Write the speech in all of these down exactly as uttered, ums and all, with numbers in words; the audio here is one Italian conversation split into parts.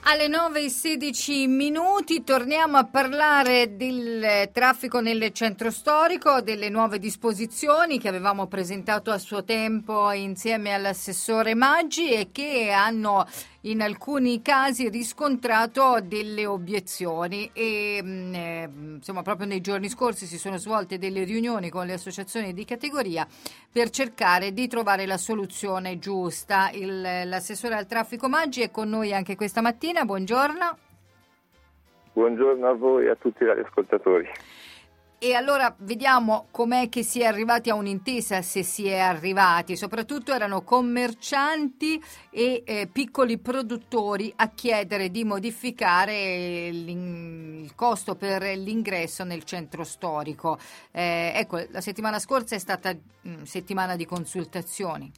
Alle nove e sedici minuti torniamo a parlare del traffico nel centro storico, delle nuove disposizioni che avevamo presentato a suo tempo insieme all'assessore Maggi e che hanno in alcuni casi riscontrato delle obiezioni e eh, insomma proprio nei giorni scorsi si sono svolte delle riunioni con le associazioni di categoria per cercare di trovare la soluzione giusta. Il, l'assessore al traffico Maggi è con noi anche questa mattina, buongiorno. Buongiorno a voi e a tutti gli ascoltatori. E allora vediamo com'è che si è arrivati a un'intesa, se si è arrivati. Soprattutto erano commercianti e eh, piccoli produttori a chiedere di modificare il costo per l'ingresso nel centro storico. Eh, ecco, la settimana scorsa è stata mh, settimana di consultazioni.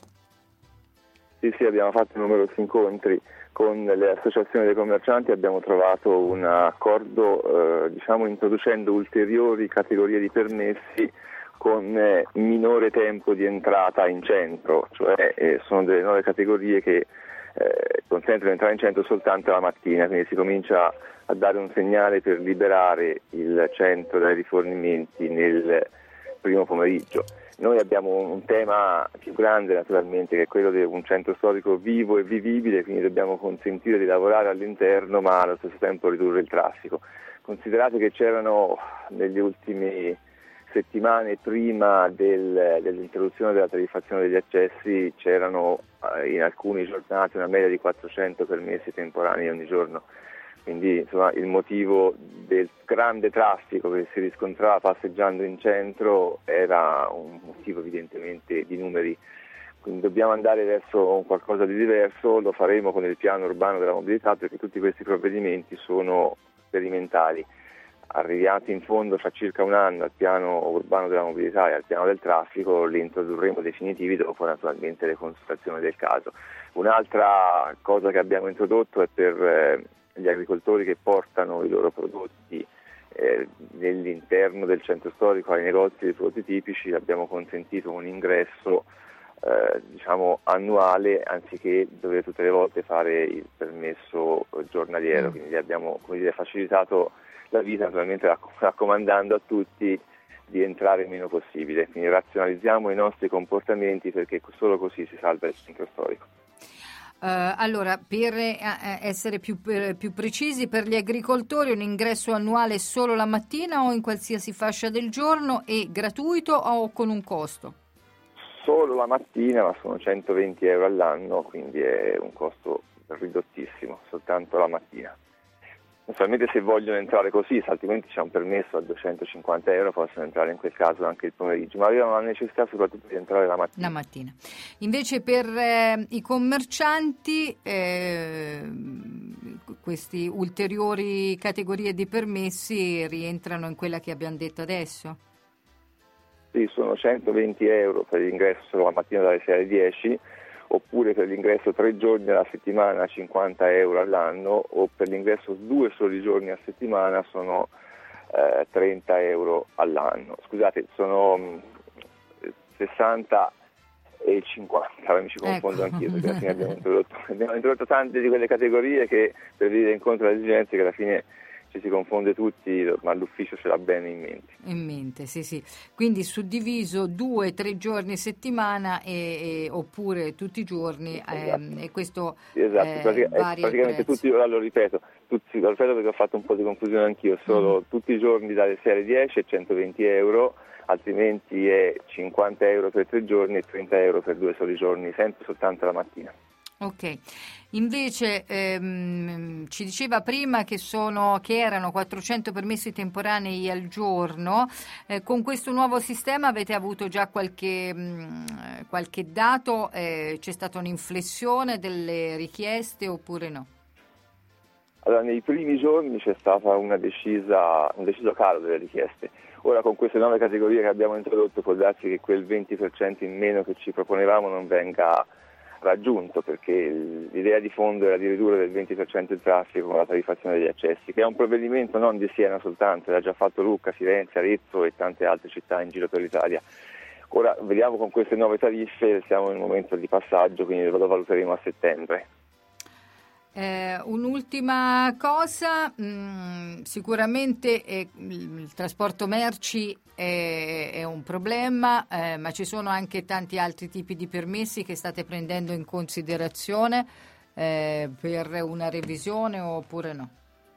Sì, sì, abbiamo fatto numerosi incontri con le associazioni dei commercianti, abbiamo trovato un accordo, eh, diciamo, introducendo ulteriori categorie di permessi con eh, minore tempo di entrata in centro, cioè eh, sono delle nuove categorie che eh, consentono di entrare in centro soltanto la mattina, quindi si comincia a dare un segnale per liberare il centro dai rifornimenti nel primo pomeriggio. Noi abbiamo un tema più grande naturalmente, che è quello di un centro storico vivo e vivibile, quindi dobbiamo consentire di lavorare all'interno ma allo stesso tempo ridurre il traffico. Considerate che c'erano negli ultimi settimane prima del, dell'introduzione della tariffazione degli accessi, c'erano in alcune giornate una media di quattrocento permessi temporanei ogni giorno. Quindi insomma, il motivo del grande traffico che si riscontrava passeggiando in centro era un motivo evidentemente di numeri. Quindi dobbiamo andare verso un qualcosa di diverso, lo faremo con il piano urbano della mobilità perché tutti questi provvedimenti sono sperimentali. Arrivati in fondo fra circa un anno al piano urbano della mobilità e al piano del traffico li introdurremo definitivi dopo naturalmente le consultazioni del caso. Un'altra cosa che abbiamo introdotto è per eh, gli agricoltori che portano i loro prodotti eh, nell'interno del centro storico ai negozi dei prodotti tipici, abbiamo consentito un ingresso eh, diciamo annuale anziché dover tutte le volte fare il permesso giornaliero, quindi abbiamo, come dire, facilitato la vita, naturalmente raccomandando a tutti di entrare il meno possibile, quindi razionalizziamo i nostri comportamenti perché solo così si salva il centro storico. Uh, allora, per eh, essere più, per, più precisi, per gli agricoltori un ingresso annuale solo la mattina o in qualsiasi fascia del giorno e gratuito o con un costo? Solo la mattina, ma sono centoventi euro all'anno, quindi è un costo ridottissimo, soltanto la mattina. Naturalmente se vogliono entrare così, altrimenti c'è un permesso a duecentocinquanta euro, possono entrare in quel caso anche il pomeriggio, ma avevano la necessità soprattutto di entrare la mattina. La mattina. Invece per eh, i commercianti eh, questi ulteriori categorie di permessi rientrano in quella che abbiamo detto adesso? Sì, sono centoventi euro per l'ingresso la mattina dalle sei alle dieci, oppure per l'ingresso tre giorni alla settimana cinquanta euro all'anno, o per l'ingresso due soli giorni a settimana sono eh, trenta euro all'anno. Scusate, sono mh, sessanta e cinquanta, mi ci confondo ecco. Anch'io, perché alla fine abbiamo introdotto, abbiamo introdotto tante di quelle categorie che per venire incontro alle esigenze che alla fine ci si confonde tutti, ma l'ufficio ce l'ha bene in mente. In mente, sì, sì. Quindi suddiviso due, tre giorni a settimana e, e, oppure tutti i giorni esatto. ehm, e questo esatto. eh, Pratica, varia praticamente tutti, ora lo ripeto, tutti, lo ripeto perché ho fatto un po' di confusione anch'io, solo mm. tutti i giorni dalle sei alle dieci è centoventi euro, altrimenti è cinquanta euro per tre giorni e trenta euro per due soli giorni, sempre soltanto la mattina. Ok, invece ehm, ci diceva prima che, sono, che erano quattrocento permessi temporanei al giorno, eh, con questo nuovo sistema avete avuto già qualche, mh, qualche dato, eh, c'è stata un'inflessione delle richieste oppure no? Allora, nei primi giorni c'è stata una decisa, un deciso calo delle richieste. Ora con queste nuove categorie che abbiamo introdotto può darsi che quel venti per cento in meno che ci proponevamo non venga raggiunto, perché l'idea di fondo era di ridurre del venti per cento il traffico con la tariffazione degli accessi, che è un provvedimento non di Siena soltanto, l'ha già fatto Lucca, Firenze, Arezzo e tante altre città in giro per l'Italia. Ora vediamo con queste nuove tariffe, siamo in un momento di passaggio, quindi lo valuteremo a settembre. Eh, un'ultima cosa, mh, sicuramente eh, il trasporto merci è, è un problema, eh, ma ci sono anche tanti altri tipi di permessi che state prendendo in considerazione eh, per una revisione oppure no?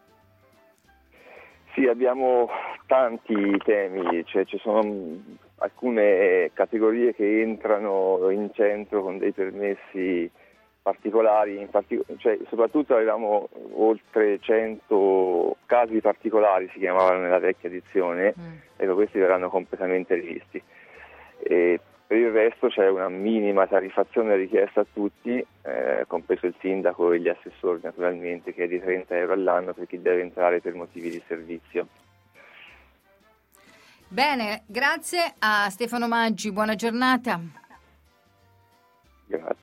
Sì, abbiamo tanti temi, cioè ci sono alcune categorie che entrano in centro con dei permessi particolari, in partic- cioè, soprattutto avevamo oltre cento casi particolari, si chiamavano nella vecchia edizione, mm. ecco, questi verranno completamente rivisti. E per il resto c'è una minima tariffazione richiesta a tutti, eh, compreso il sindaco e gli assessori naturalmente, che è di trenta euro all'anno per chi deve entrare per motivi di servizio. Bene, grazie a Stefano Maggi, buona giornata. Grazie.